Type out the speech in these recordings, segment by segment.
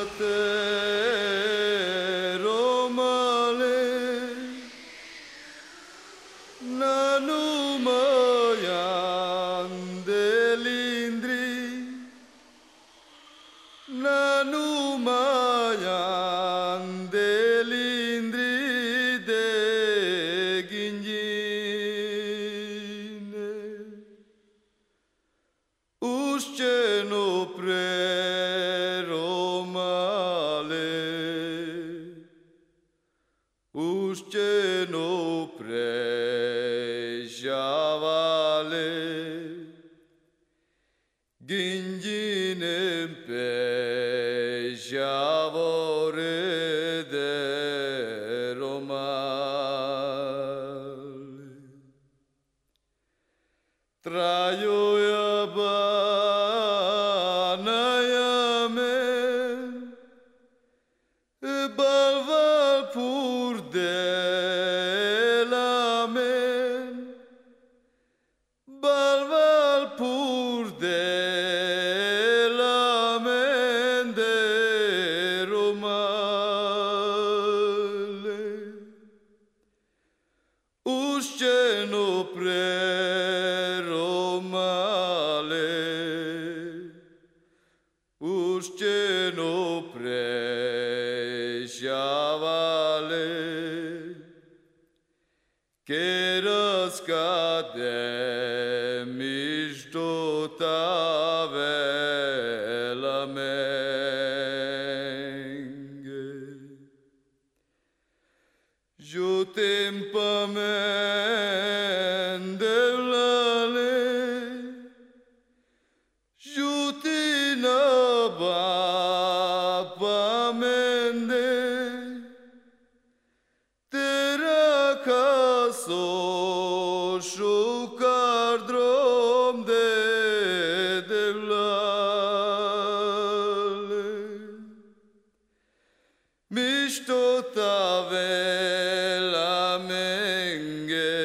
romale nanu mayan delindri nanu mayan delindri de ginjine usceno pre Usceno prejavale Ginginem pejavore de romale Traio yabanayame Balval pur de Balval pur de la mende romale Usceno pre romale Usceno pre Shavale che rascade miștotave la menge Jutem pamende lale Jutina ba pamende Caso șucar drom de devlale Miștotave la menge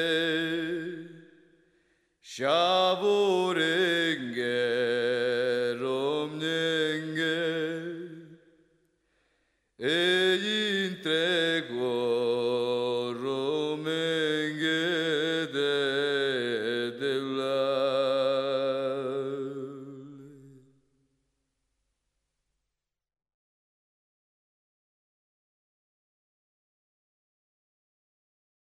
Șavorenge romnenge